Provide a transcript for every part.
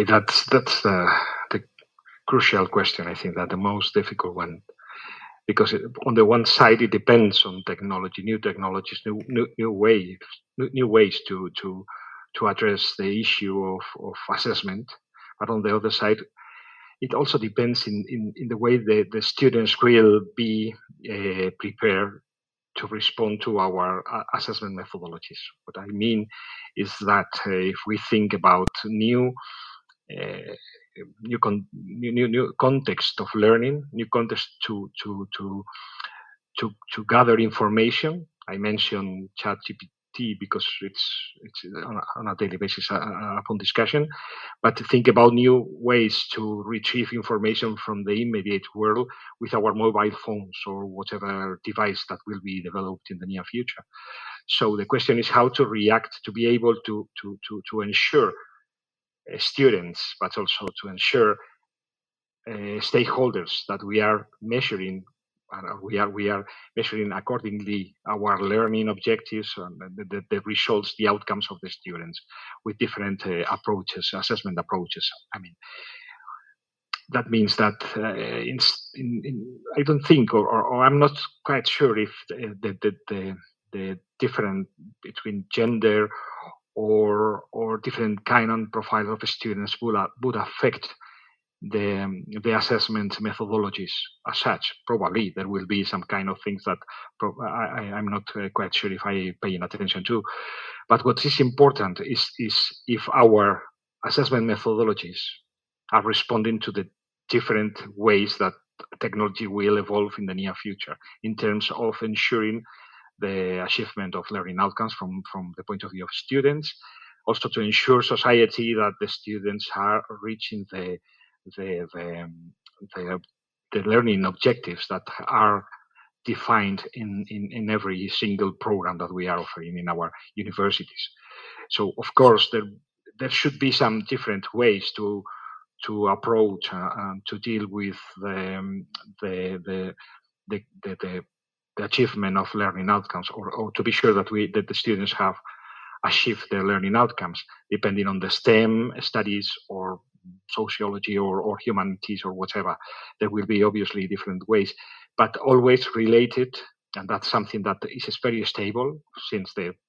That's the crucial question. I think that the most difficult one, because on the one side it depends on technology, new technologies, new ways to address the issue of assessment. But on the other side, it also depends in the way the students will be prepared to respond to our assessment methodologies. What I mean is that if we think about new context of learning, new context to gather information. I mentioned ChatGPT because it's on a daily basis upon discussion, but to think about new ways to retrieve information from the immediate world with our mobile phones or whatever device that will be developed in the near future. So the question is how to react to be able to ensure students, but also to ensure stakeholders that we are measuring, and we are measuring accordingly our learning objectives and the results, the outcomes of the students with different approaches, assessment approaches. I mean, that means that I don't think, or I'm not quite sure if the difference between gender or different kind and profile of students would affect the assessment methodologies as such. Probably there will be some kind of things that I'm not quite sure if I paying attention to. But what is important is if our assessment methodologies are responding to the different ways that technology will evolve in the near future in terms of ensuring the achievement of learning outcomes from the point of view of students, also to ensure society that the students are reaching the learning objectives that are defined in every single program that we are offering in our universities. So of course there should be some different ways to approach and to deal with the achievement of learning outcomes, or to be sure that the students have achieved their learning outcomes, depending on the STEM studies or sociology or humanities or whatever. There will be obviously different ways, but always related, and that's something that is very stable since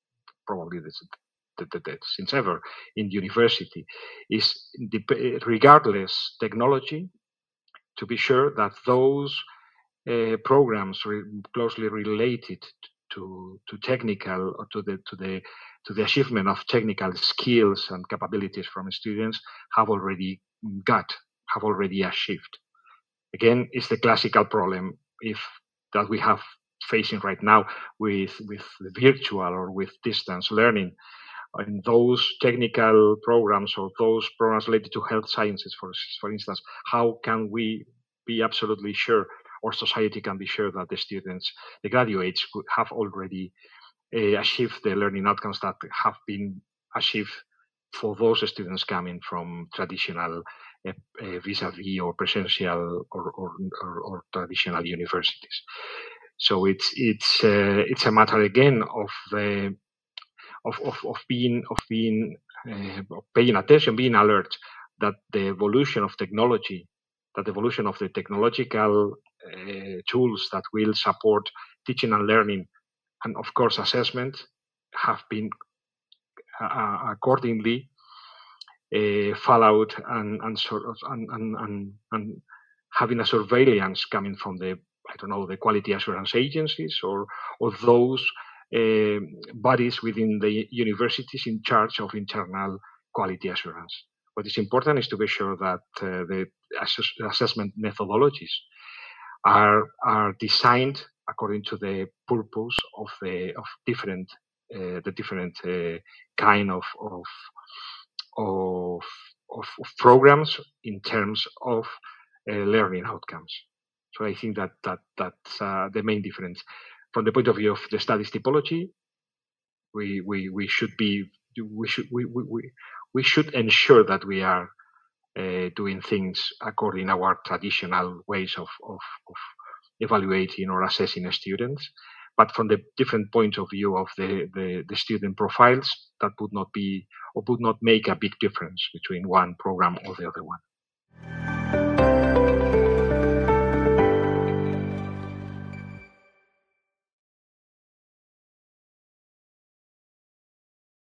since ever in university, is regardless technology, to be sure that those programs closely related to technical, or to the achievement of technical skills and capabilities from students have already achieved. Again, it's the classical problem that we have facing right now with virtual or with distance learning. In those technical programs or those programs related to health sciences, for instance, how can we be absolutely sure, or society can be sure, that the students, the graduates, could have already achieved the learning outcomes that have been achieved for those students coming from traditional vis-a-vis or presential or traditional universities. So it's a matter again of paying attention, being alert that the evolution of technology, that the evolution of the technological tools that will support teaching and learning, and of course assessment, have been accordingly followed and having a surveillance coming from the quality assurance agencies or those bodies within the universities in charge of internal quality assurance. What is important is to be sure that the assessment methodologies are designed according to the purpose of the different kind of programs in terms of learning outcomes. So I think that's the main difference. From the point of view of the studies typology, we should ensure that we are doing things according to our traditional ways of evaluating or assessing students. but from the different point of view of the student profiles, that would not be or would not make a big difference between one program or the other one.